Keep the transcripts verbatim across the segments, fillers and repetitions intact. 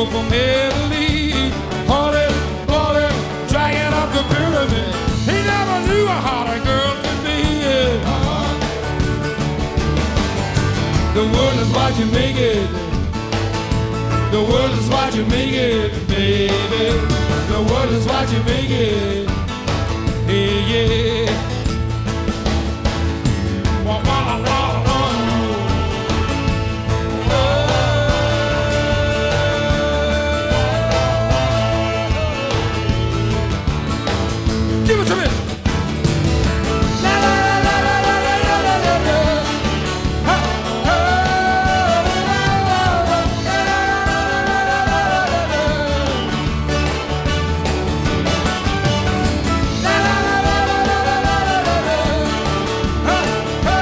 girl from Italy, hauling, hauling, dragging up the pyramid. He never knew how a girl could be. Uh-huh. The world is what you make it. The world is what you make it, baby. The world is what you make it. Yeah, yeah. Wah, wah, wah, wah. Give it to me. La la la la la la la la la la. Ha ha. La la la la la la la la la la. Ha ha.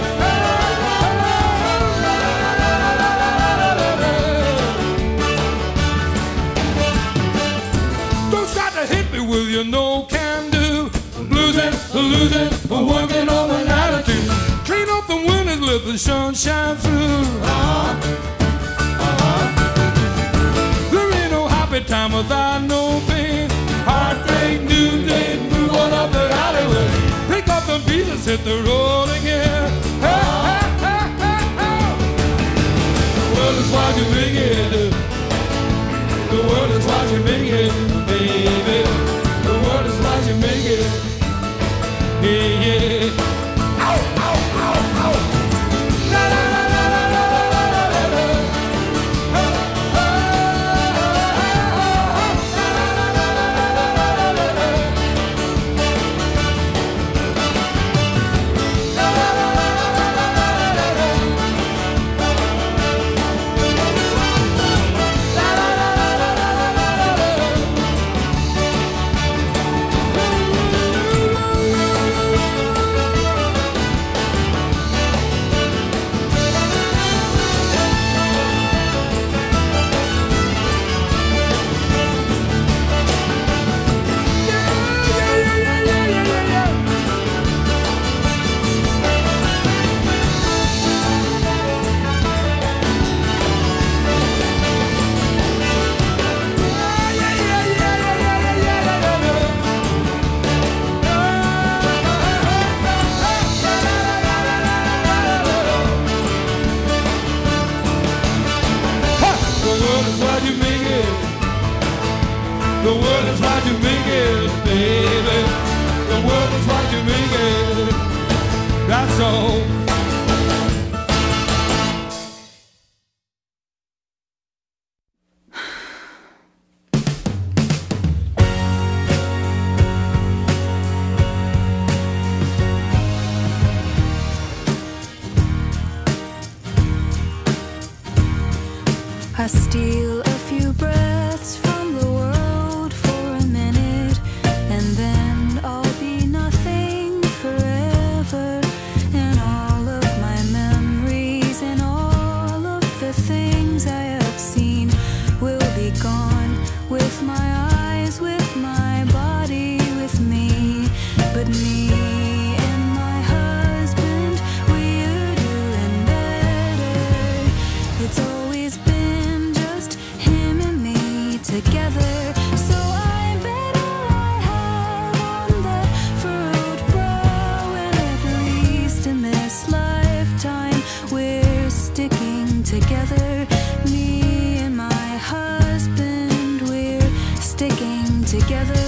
Don't start to hit me with your no can do. Losing, losing, working on an attitude. Clean up the windows, let the sun shine through. Uh-huh. Uh-huh. There ain't no happy time without no pain. Heartbreak, noonday, move on up the alleyway. Pick up the pieces, hit the road again. Hey, hey, hey, hey, hey. The world is what you make it. The world is what you make it, baby. The world is what you make it. Yeah, yeah. Ow, ow, ow, ow. La la la la la la la la la la. Ha, ha, ha, ha. La la la la la la la la la. La la la la la la la la la. La la la la la la la la. The world is what you make it, baby. The world is what you make it. That's all. I steal a few breaths from the world for a minute, and then I'll be nothing forever. And all of my memories and all of the things I have seen will be gone, with my eyes, with my body, with me. But me and my husband, we're doing better. It's always been just him and me together. So I bet all I have on that furrowed brow, and at least in this lifetime we're sticking together. Me and my husband, we're sticking together.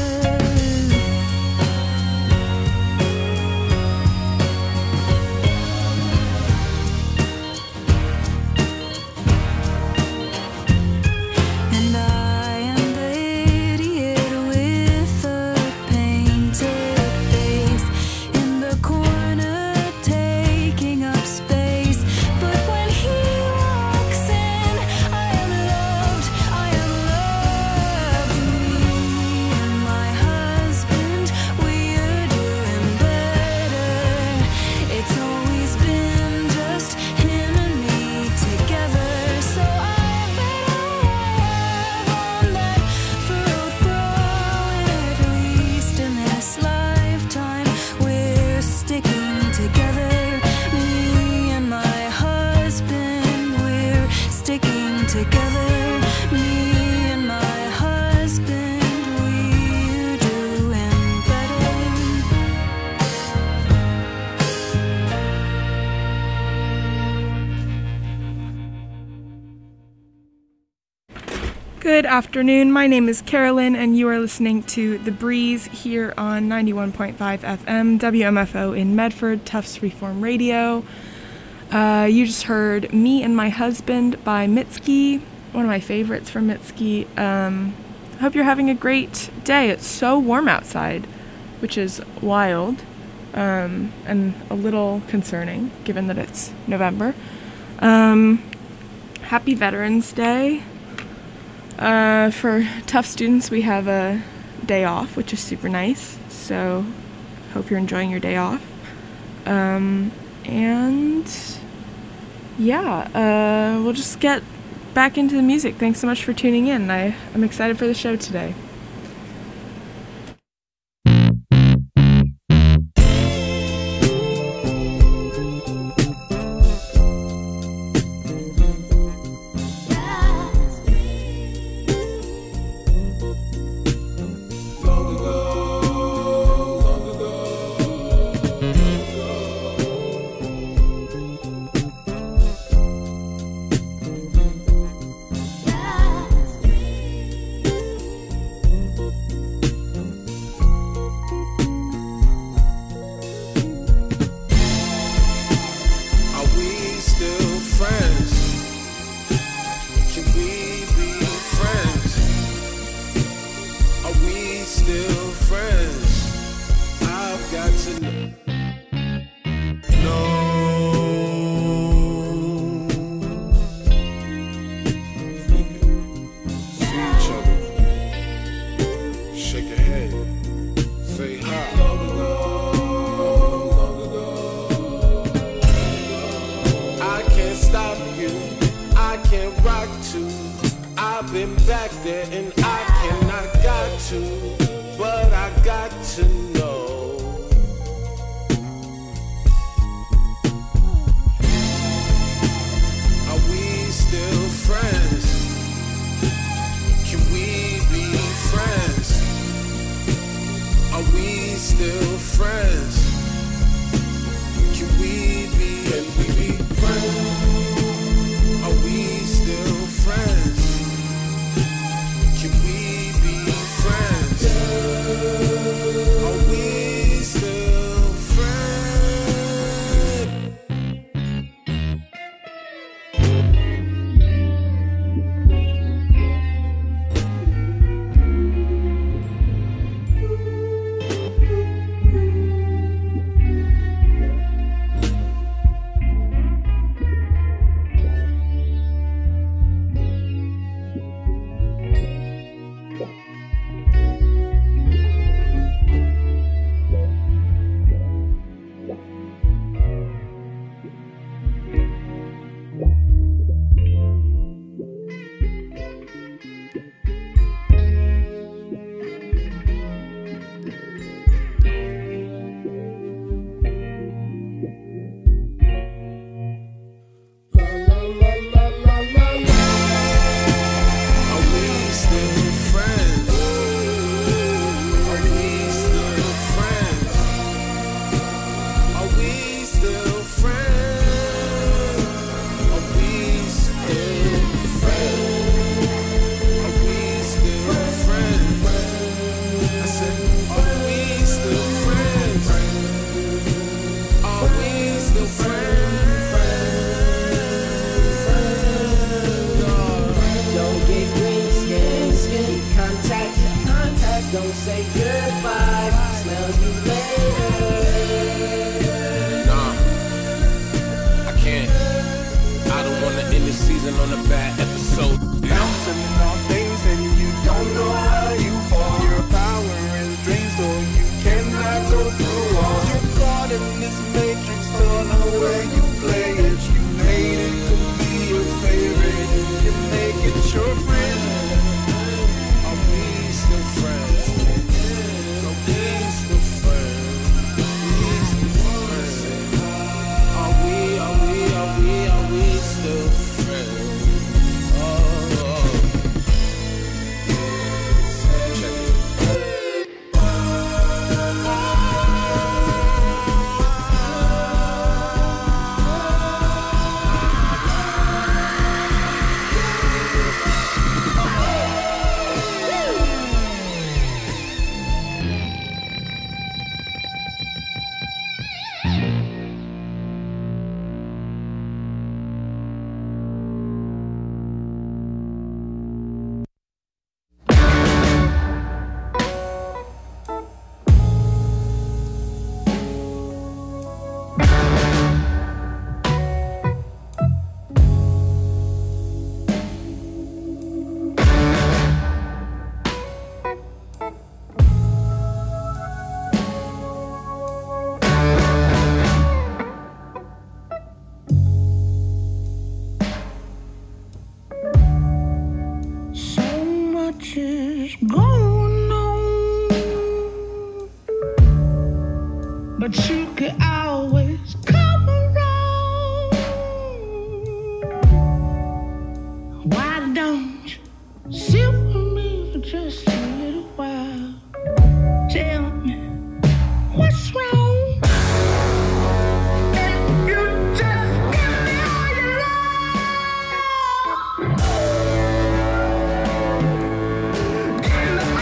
And I am the idiot with the painted face in the corner, taking up space. But when he walks in, I am loved, I am loved. Me and my husband, we're doing better. It's always been just him and me together. So I bet I have on that furrowed brow, and at least in this lifetime we're sticking together. Me and my husband, we're sticking together. Me Good afternoon. My name is Carolyn, and you are listening to The Breeze here on ninety-one point five F M, W M F O in Medford, Tufts Freeform Radio. Uh, you just heard Me and My Husband by Mitski, one of my favorites from Mitski. Um, I hope you're having a great day. It's so warm outside, which is wild um, and a little concerning, given that it's November. Um, happy Veterans Day. Uh, for Tufts students, we have a day off, which is super nice, so hope you're enjoying your day off. Um, and yeah, uh, we'll just get back into the music. Thanks so much for tuning in. I, I'm excited for the show today. much going on, but you could always come around. Why don't you sit with me for just a little while? Tell me what's wrong. Give me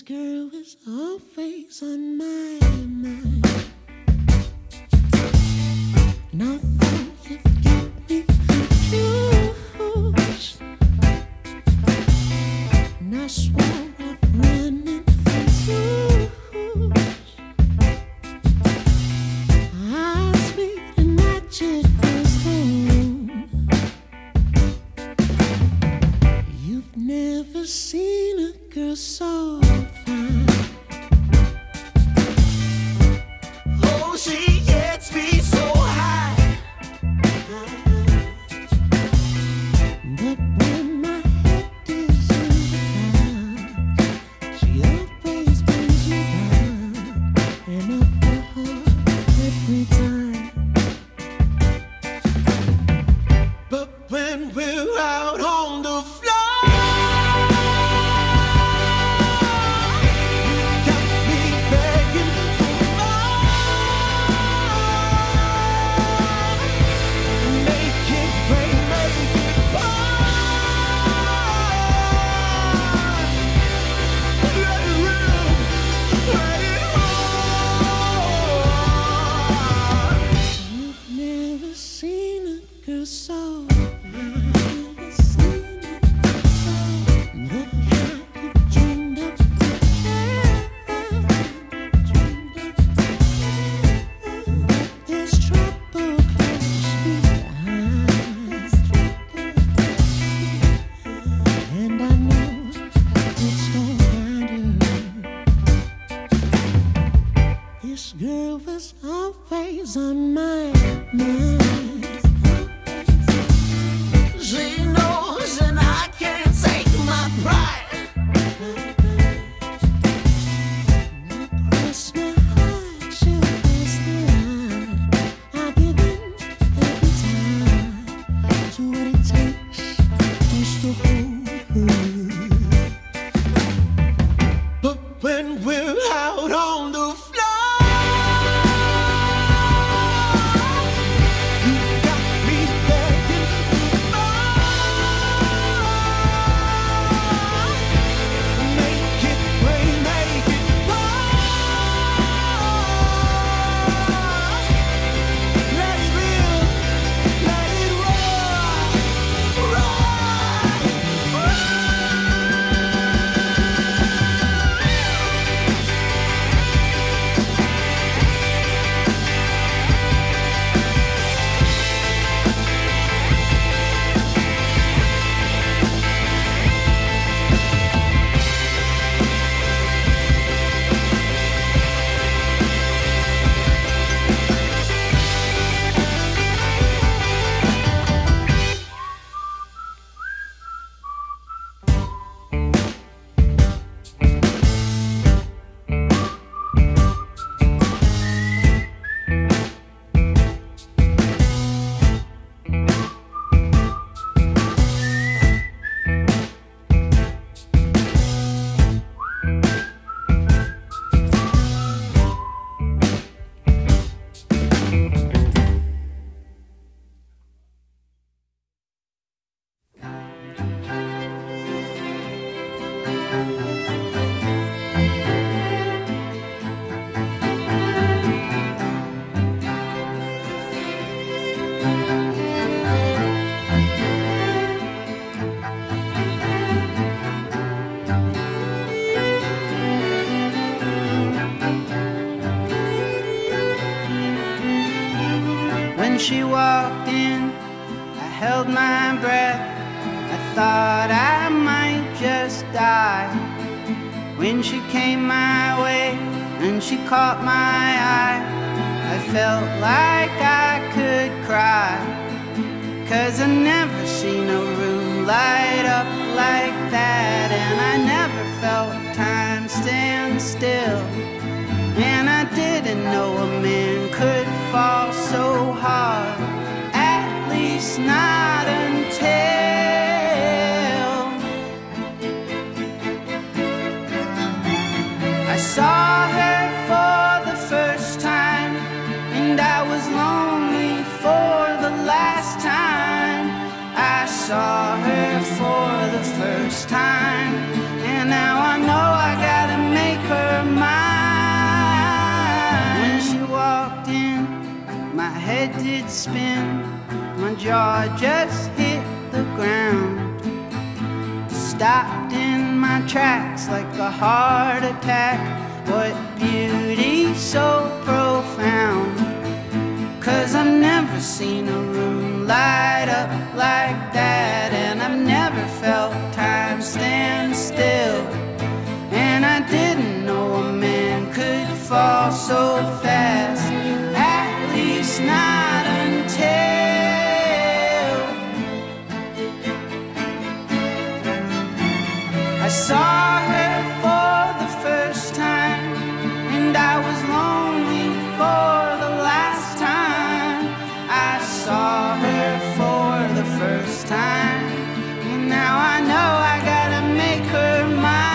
girl is always on my mind. And although you've got me confused, and I swore I'd run into eyes meet and match it first home. You've never seen a girl so fine. Oh, she gets me so high. But when my head is in the clouds, she always brings me down. And I feel her every time. But when we're out on the floor, so never seen it so. The kind you've dreamed of forever, dreamed of forever. There's trouble close behind, and I know it's gonna matter. This girl was always on my mind. She knows and I can't take my pride. I cross my heart, she'll cross the line. I give in every time to what it takes just to hold her. But when we're out on the floor, she walked in, I held my breath. I thought I might just die. When she came my way and she caught my eye, I felt like I could cry. Cause I never seen a room light up like that, and I never felt time stand still. And I didn't know a man could fall so hard, at least not until I saw her for the first time, and I was lonely for the last time. I saw her for did spin. My jaw just hit the ground. Stopped in my tracks like a heart attack. What beauty so profound. 'Cause I've never seen a room light up like that, and I've never felt time stand still. And I didn't know a man could fall so fast, at least not until I saw her for the first time, and I was lonely for the last time. I saw her for the first time, and now I know I gotta make her mine.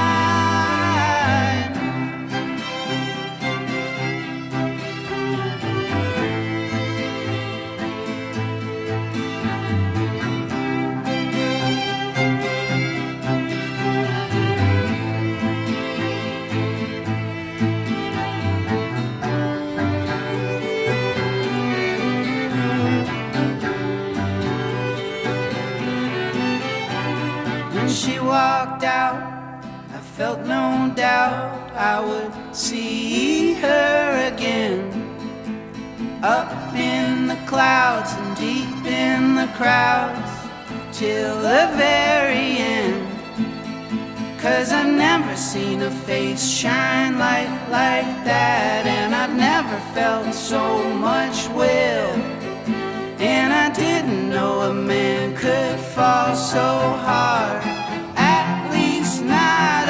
She walked out, I felt no doubt I would see her again. Up in the clouds and deep in the crowds till the very end. 'Cause I've never seen a face shine light like that, and I've never felt so much will. And I didn't know a man could fall so hard, at least not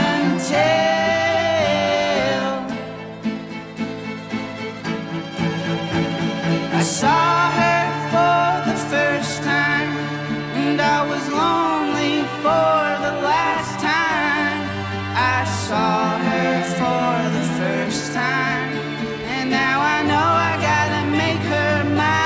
until I saw her for the first time, and I was lonely for the last time. I saw her for the first time, and now I know I gotta make her mine.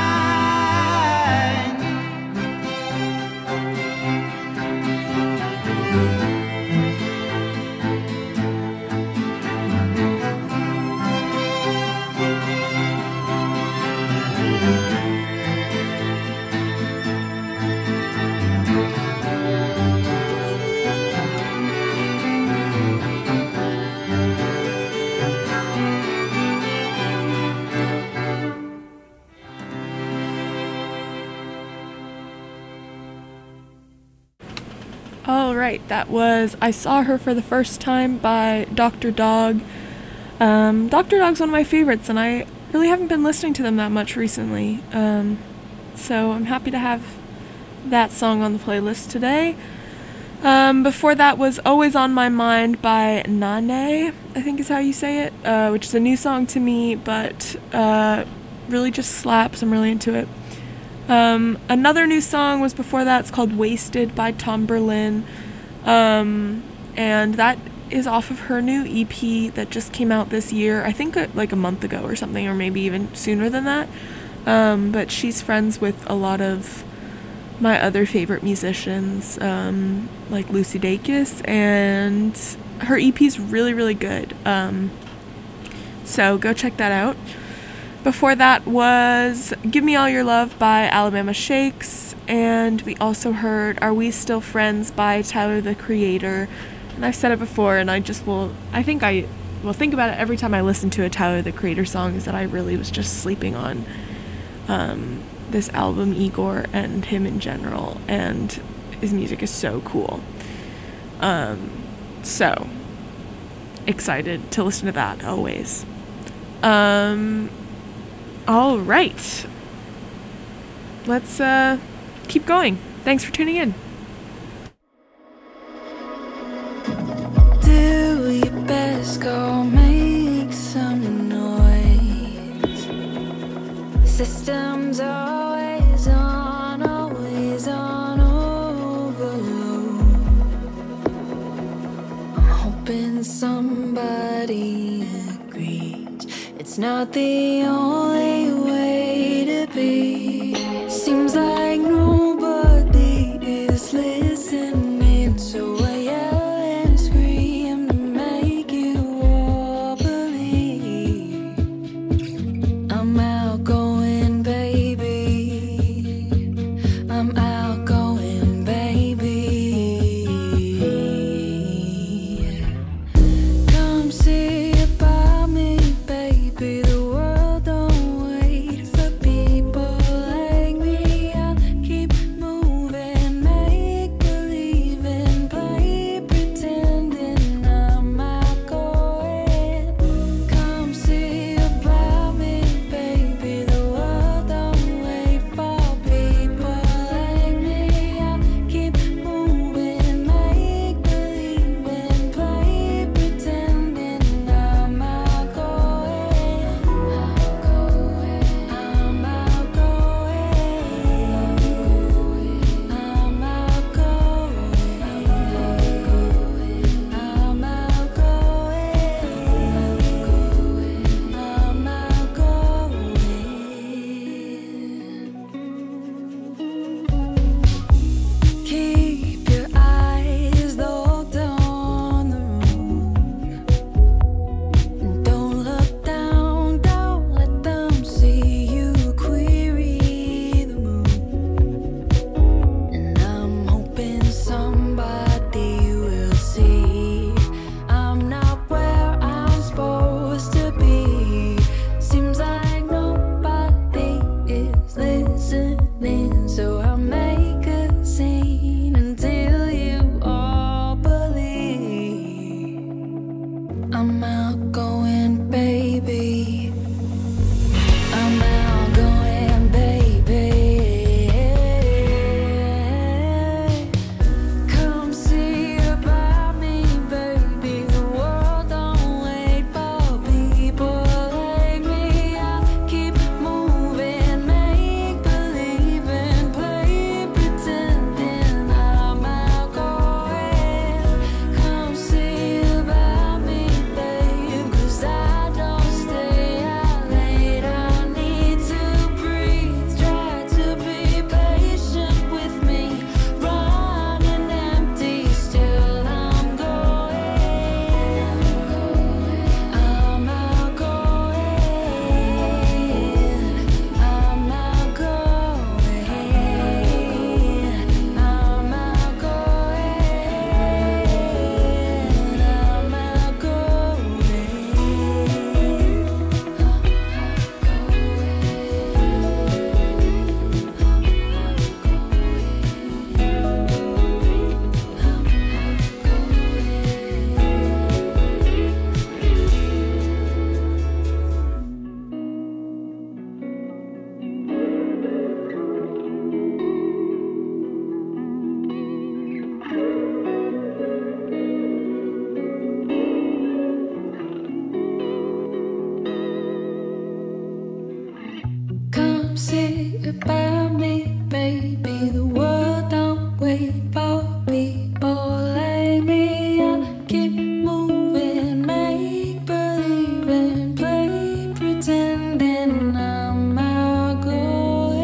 All right, that was I Saw Her for the First Time by Doctor Dog. Um, Doctor Dog's one of my favorites, and I really haven't been listening to them that much recently. Um, so I'm happy to have that song on the playlist today. Um, before that was Always on My Mind by Nane, I think is how you say it, uh, which is a new song to me, but uh, really just slaps. I'm really into it. Um, another new song was before that. It's called Wasted by Tom Berlin, um, and that is off of her new E P that just came out this year, I think uh, like a month ago or something, or maybe even sooner than that. Um, but she's friends with a lot of my other favorite musicians, um, like Lucy Dacus, and her E P's really, really good. Um, so go check that out. Before that was Give Me All Your Love by Alabama Shakes, and we also heard Are We Still Friends by Tyler, the Creator. And I've said it before, and I just will, I think I will think about it every time I listen to a Tyler, the Creator song, is that I really was just sleeping on um, this album, Igor, and him in general, and his music is so cool. Um, so, excited to listen to that, always. Um... All right. Let's uh, keep going. Thanks for tuning in. Do your best, go make some noise. System's always on, always on overload. I'm hoping somebody agrees. It's not the only way to be. Seems like nobody is listening, so I yell and scream to make you all believe. I'm out going back come see about me, baby. The world don't wait for people like me. I keep moving, make believing, play pretending I'm outgrowing.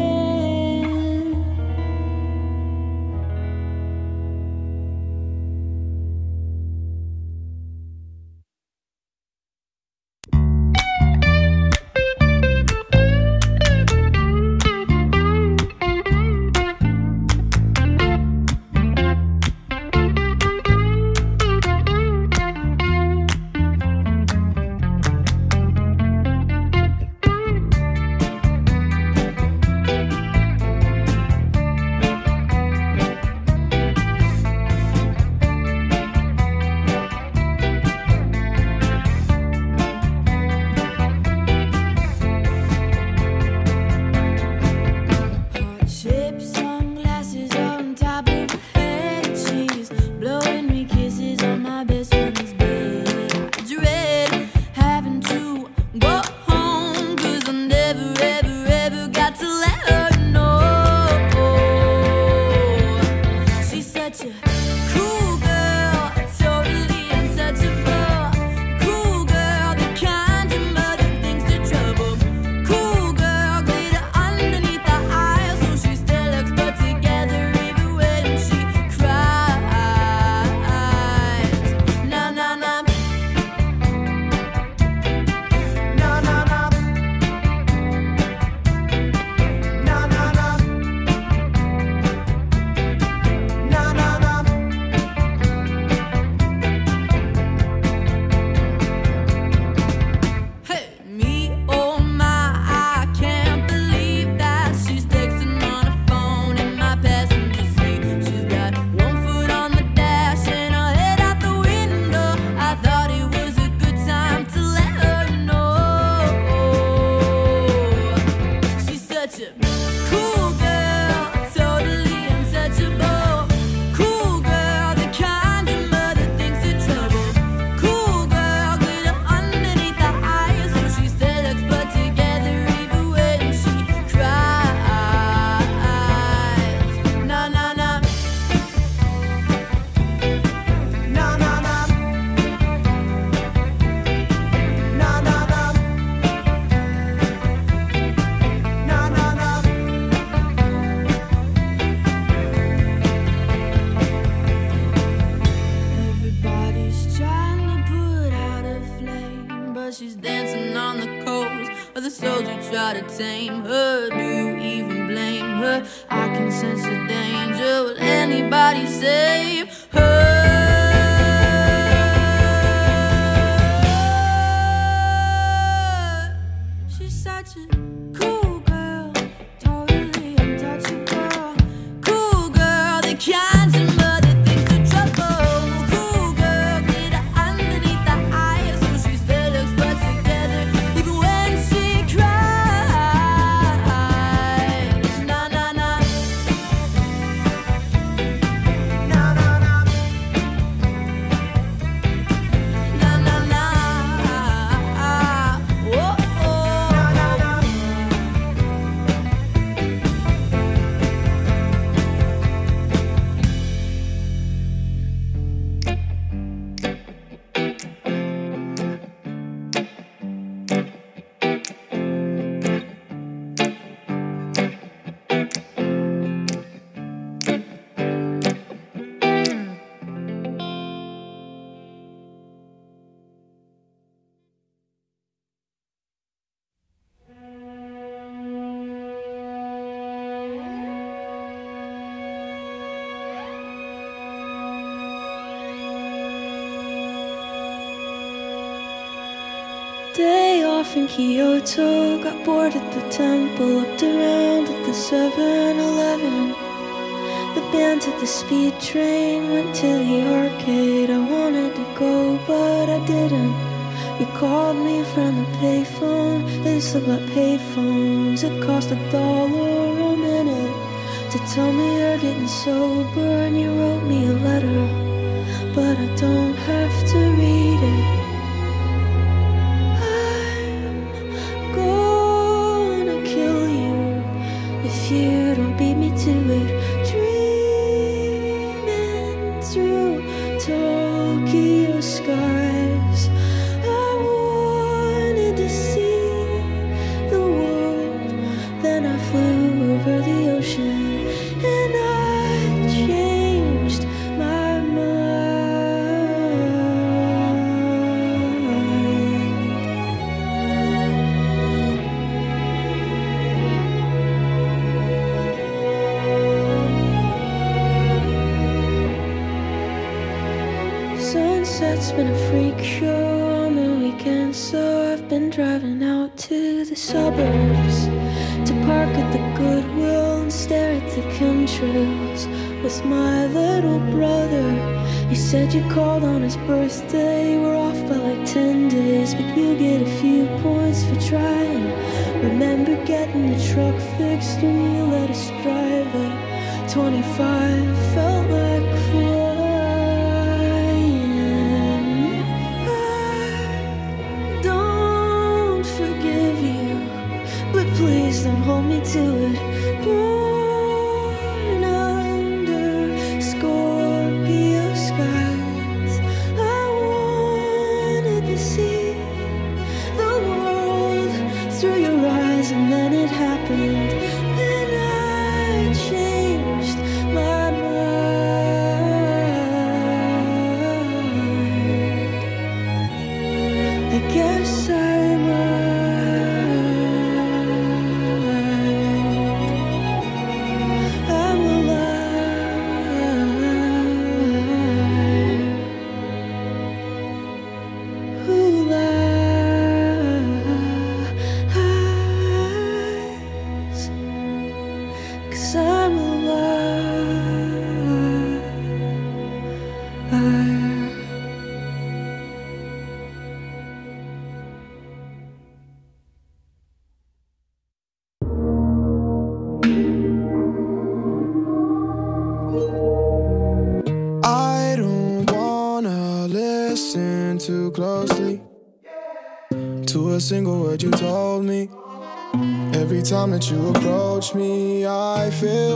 She's dancing on the coast of the souls who try to tame her. Do you even blame her? I can sense the danger. Will anybody save her? She's such a cool girl, totally untouchable. Cool girl, the kind of mother thinks of trouble. Cool girl, glitter underneath the eyes, so she still looks put together, even when she cries. Na na na, na na na, na na na. Whoa, oh, na na na. Day off in Kyoto, got bored at the temple, looked around at the seven eleven. The band took the speed train, went to the arcade. I wanted to go, but I didn't. You called me from the payphone, they still got payphones. It cost a dollar a minute to tell me you're getting sober, and you wrote me a letter, but I don't have to read it. I'm gonna kill you. you, don't beat me to it. Dreaming through Tokyo skies, I wanted to see the world. Then I flew over the ocean and I changed my mind. Sunset's been a freak show on the weekend, so I've been driving out to the suburbs to park at the Goodwill and stare at the chemtrails with my little brother. He said you called on his birthday, we're off by like ten days, but you get a few points for trying. Remember getting the truck fixed when you let us drive it. twenty-five felt like flying. I don't forgive you, but please don't hold me to it. Born under Scorpio skies, I wanted to see the world through your eyes, and then it happened, and I changed my mind. I guess I'm I'm alive. Who lies? 'Cause I'm alive. I don't wanna listen too closely to a single word you told me. Every time that you approach me, I feel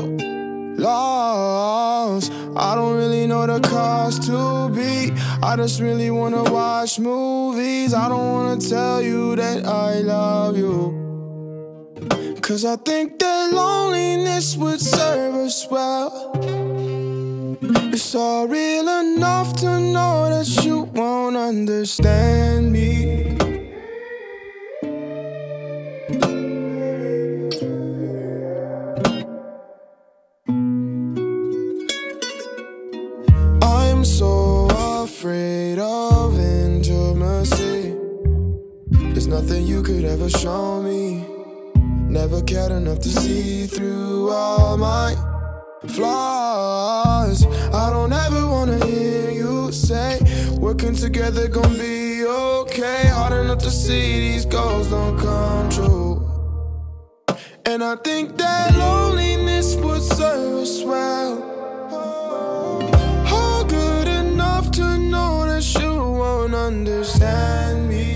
lost. I don't really know the cost to be. I just really wanna watch movies. I don't wanna tell you that I love you, 'cause I think that loneliness would serve us well. It's all real enough to know that you won't understand me. I'm so afraid of intimacy. There's nothing you could ever show me. Never cared enough to see through all my flaws. I don't ever wanna hear you say working together gon' be okay. Hard enough to see these goals don't come true. And I think that loneliness would serve us well. Oh, good enough to know that you won't understand me.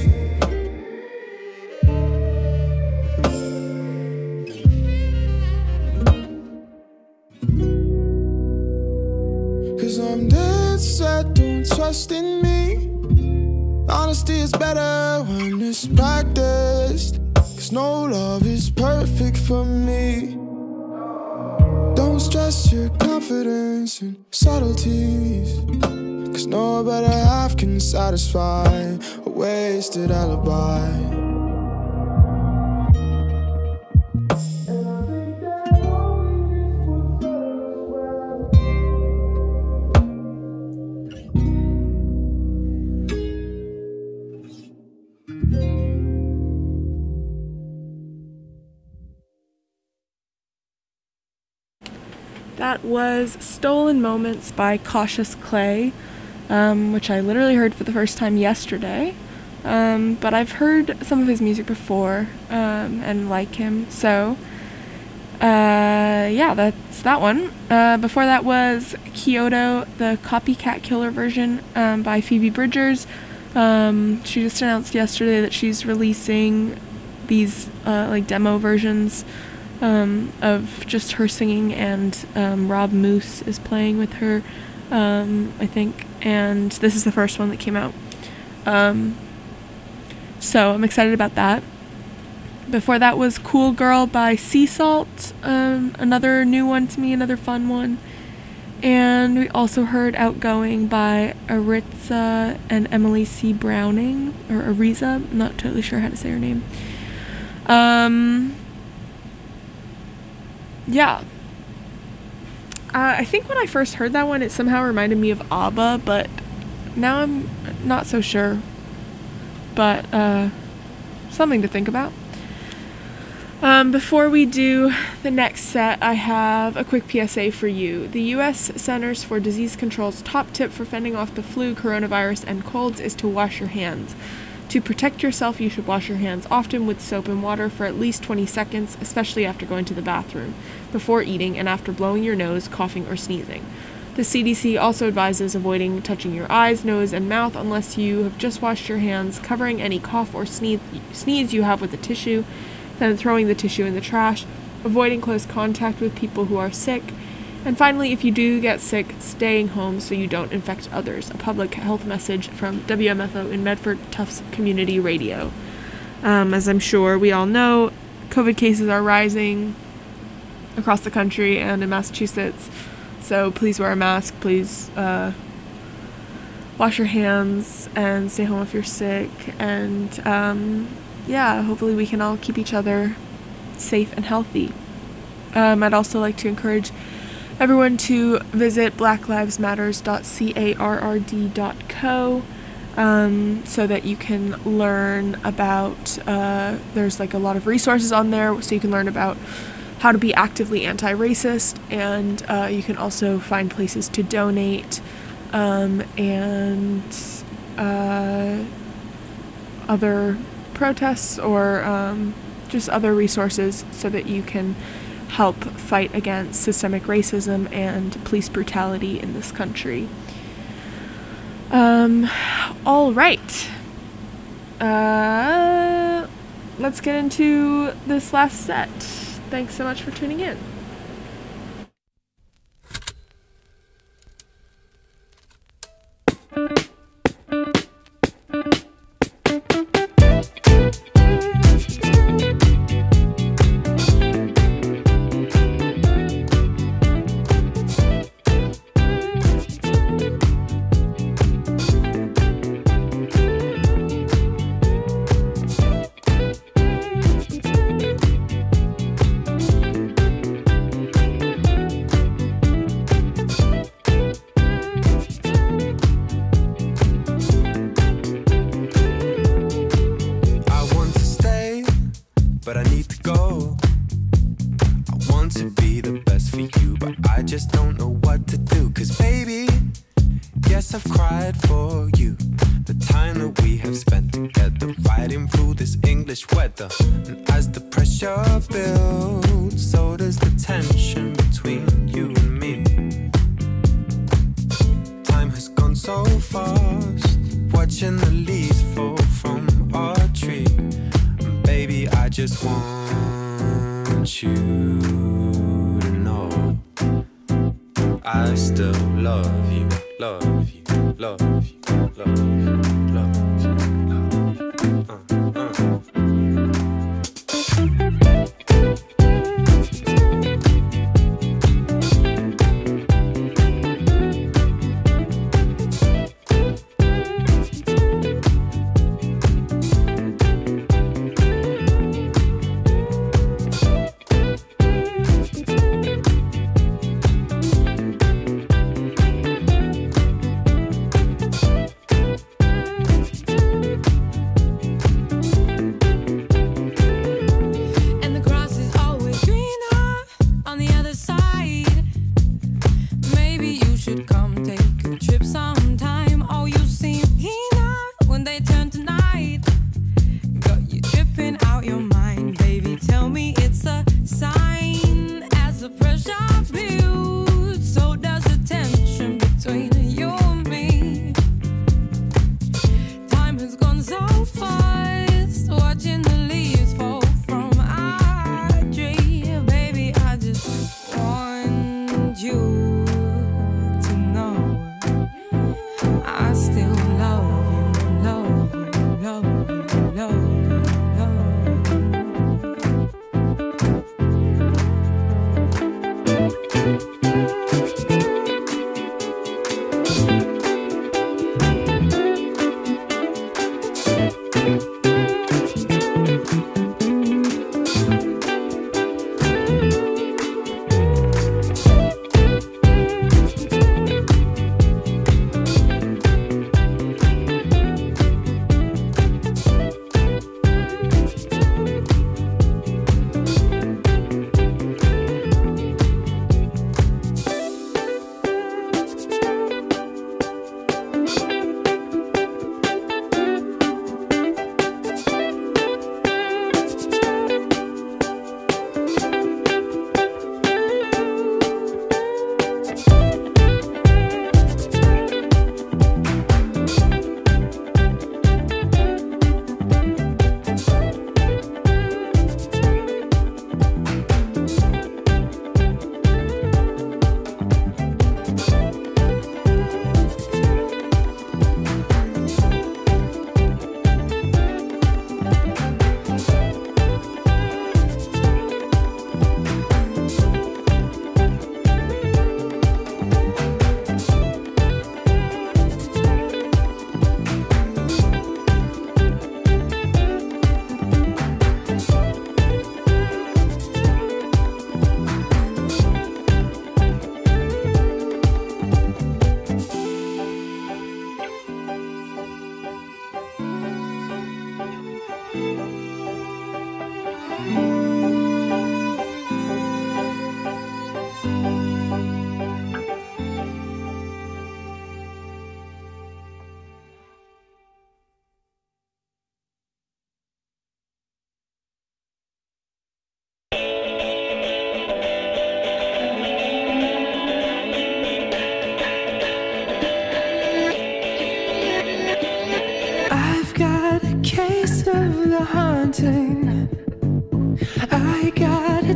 'Cause I'm dead set, don't trust in me. Honesty is better when it's practiced, 'cause no love is perfect for me. Don't stress your confidence and subtleties, 'cause no better half can satisfy a wasted alibi. That was Stolen Moments by Cautious Clay, um, which I literally heard for the first time yesterday. Um, but I've heard some of his music before um, and like him, so uh, yeah, that's that one. Uh, before that was Kyoto, the Copycat Killer version um, by Phoebe Bridgers. Um, she just announced yesterday that she's releasing these uh, like demo versions um, of just her singing, and um, Rob Moose is playing with her, um, I think, and this is the first one that came out. Um, so I'm excited about that. Before that was Cool Girl by Sea Salt, um, another new one to me, another fun one. And we also heard Outgoing by Aritza and Emily C. Browning, or Ariza, I'm not totally sure how to say her name. Um, yeah. Uh, I think when I first heard that one, it somehow reminded me of ABBA, but now I'm not so sure. But, uh, something to think about. Um, before we do the next set, I have a quick P S A for you. The U S Centers for Disease Control's top tip for fending off the flu, coronavirus, and colds is to wash your hands. To protect yourself, you should wash your hands often with soap and water for at least twenty seconds, especially after going to the bathroom, before eating, and after blowing your nose, coughing, or sneezing. The C D C also advises avoiding touching your eyes, nose, and mouth unless you have just washed your hands, covering any cough or sneeze, sneeze you have with a tissue, then throwing the tissue in the trash, avoiding close contact with people who are sick, and finally, if you do get sick, staying home so you don't infect others. A public health message from W M F O in Medford Tufts Community Radio. Um, as I'm sure we all know, COVID cases are rising across the country and in Massachusetts, so please wear a mask, please uh, wash your hands, and stay home if you're sick, and um, yeah, hopefully we can all keep each other safe and healthy. Um, I'd also like to encourage everyone to visit black lives matters dot carrd dot co um, so that you can learn about, uh, there's like a lot of resources on there, so you can learn about how to be actively anti-racist, and uh, you can also find places to donate um, and uh, other protests or um, just other resources so that you can help fight against systemic racism and police brutality in this country. Um, all right. Uh, let's get into this last set. Thanks so much for tuning in.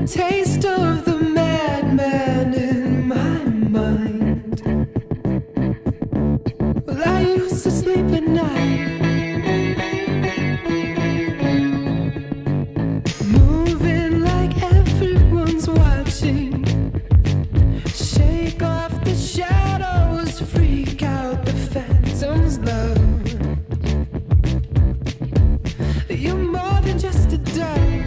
taste of the madman in my mind. Well, I used to sleep at night, moving like everyone's watching. Shake off the shadows, freak out the phantoms, love. You're more than just a dog.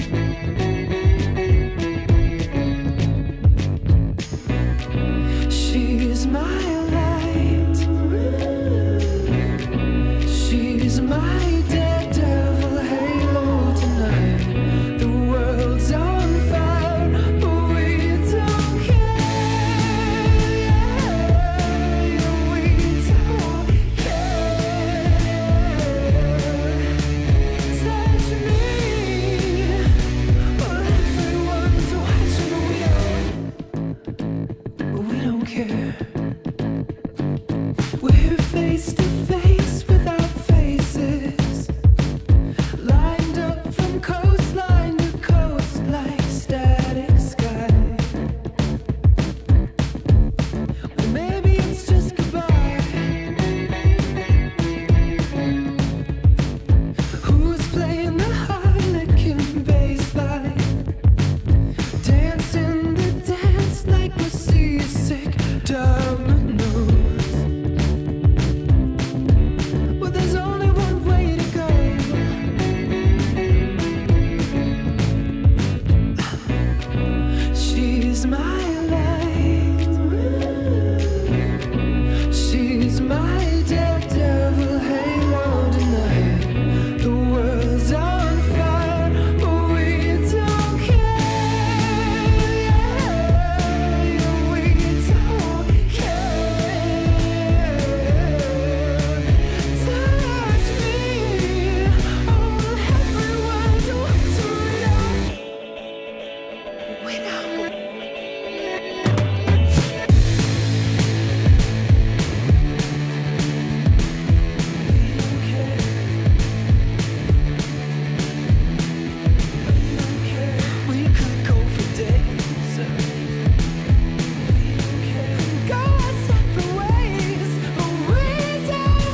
She's my light. She's my daredevil halo tonight. The world's on fire, but we don't care. We don't care. Touch me. Well, everyone's watching. We don't, we don't care. We're face to face without faces, lined up from coastline to coast like static sky. Well, maybe it's just goodbye. Who's playing the harlequin bass line? Dancing the dance like we're seasick dominoes. Well, there's only one way to go. She's my light. She's my daredevil halo tonight. The world's on fire, but we don't care. We don't care. Touch me. Oh, everyone's watching. We don't. We could go for days. Go our separate ways, but we don't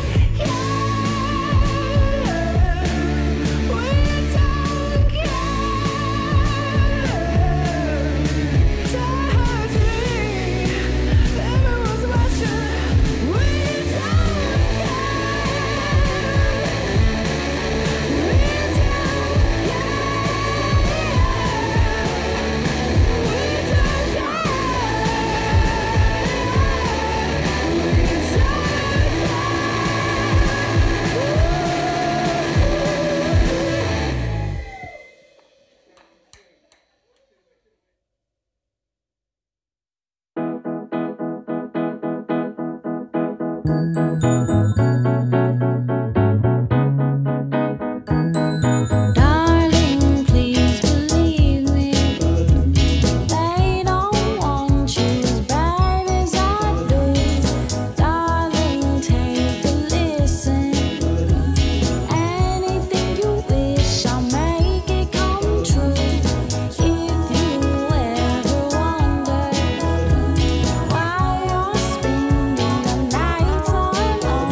care. We don't care. Touch me. Everyone's watching. We don't Darling, please believe me. They don't want you as bad as I do. Darling, take a listen. Anything you wish, I'll make it come true. If you ever wonder why you're spending the night on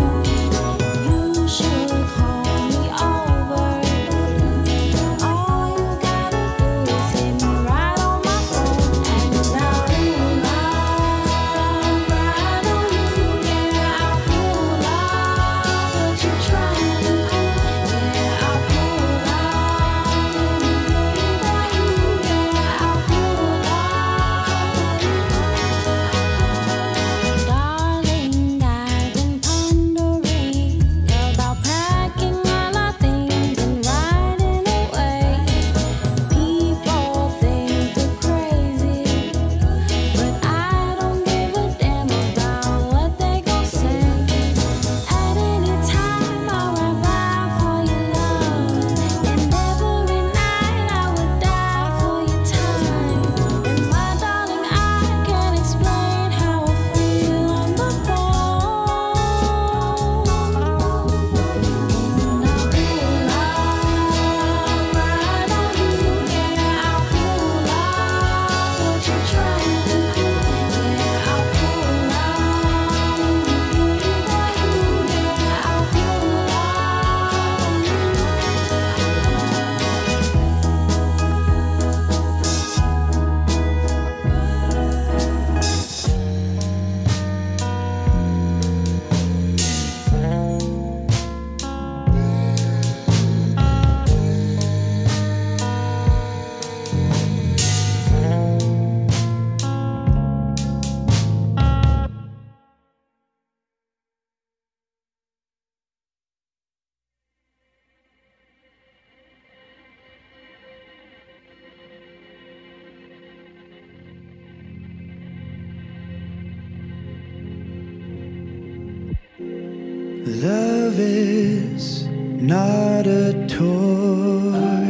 Love is not a toy,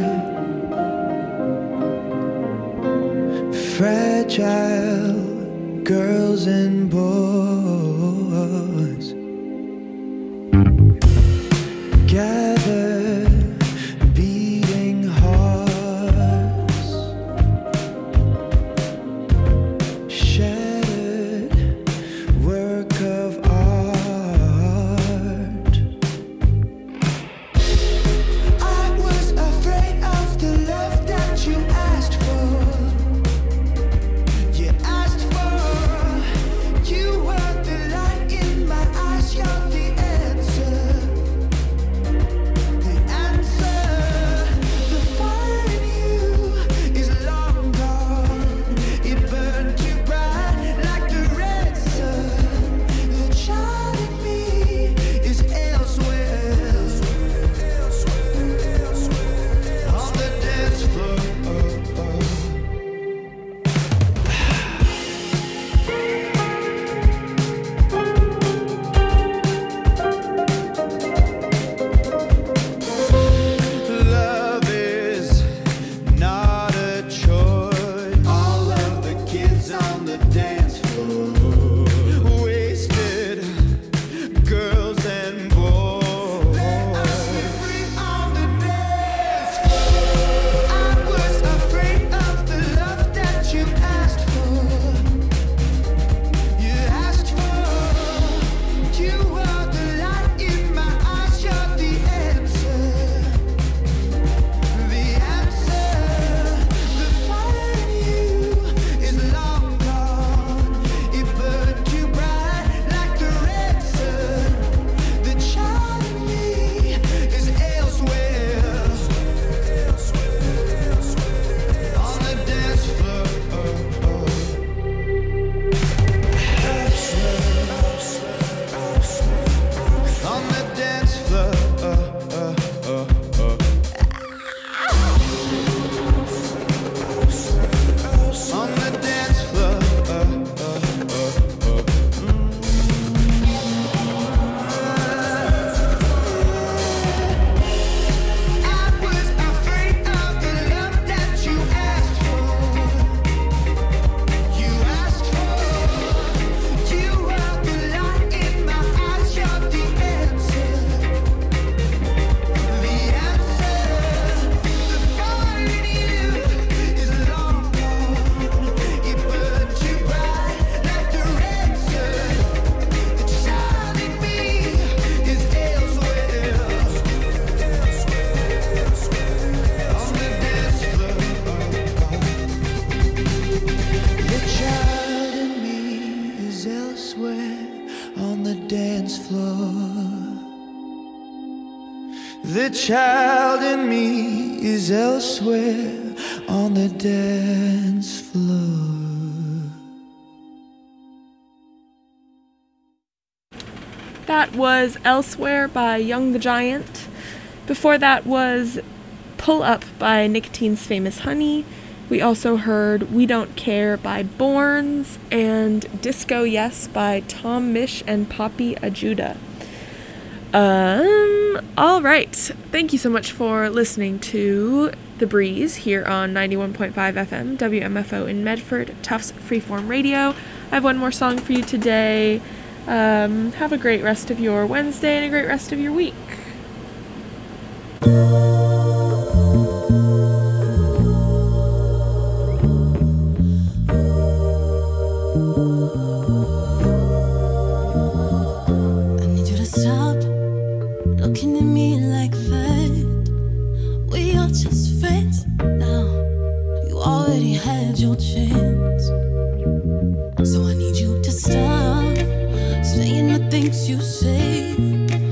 fragile girls and boys gather, beating hearts, shattered work of art. I was afraid of the love that you asked for. You asked for, you were the light in my eyes, you're the answer. The answer, the fire in you is long gone. It burned too bright like the red sun. The child in me is elsewhere, on the dance floor. Love is not a choice. All of the kids on the dance floor, wasted girls and boys. Let us be free on the dance floor. I was afraid of the love that you asked for. You asked for, you are the light in my eyes, you're the answer. The answer, the fire in you is long gone. It burned too bright like the red sun. The child in me is elsewhere, on the dance floor. On the dance floor. On the dance floor. I was afraid of the love that you asked for. You asked for, you are the light in my eyes, you're the answer. The answer, the fire in you is long gone. It burned too bright like the red sun. The child in me is elsewhere, on the dance floor. The child in me is elsewhere, on the dance floor. The child in me is elsewhere, on the dance floor. That was Elsewhere by Young the Giant. Before that was Pull Up by Nicotine's Famous Honey. We also heard We Don't Care by Borns and Disco Yes by Tom Misch and Poppy Ajuda. Um, alright. Thank you so much for listening to The Breeze here on ninety-one point five F M, W M F O in Medford, Tufts Freeform Radio. I have one more song for you today. Um, have a great rest of your Wednesday and a great rest of your week. I need you to stop looking at me like that. We are just friends now. You already had your chance. So I need you to stop saying the things you say.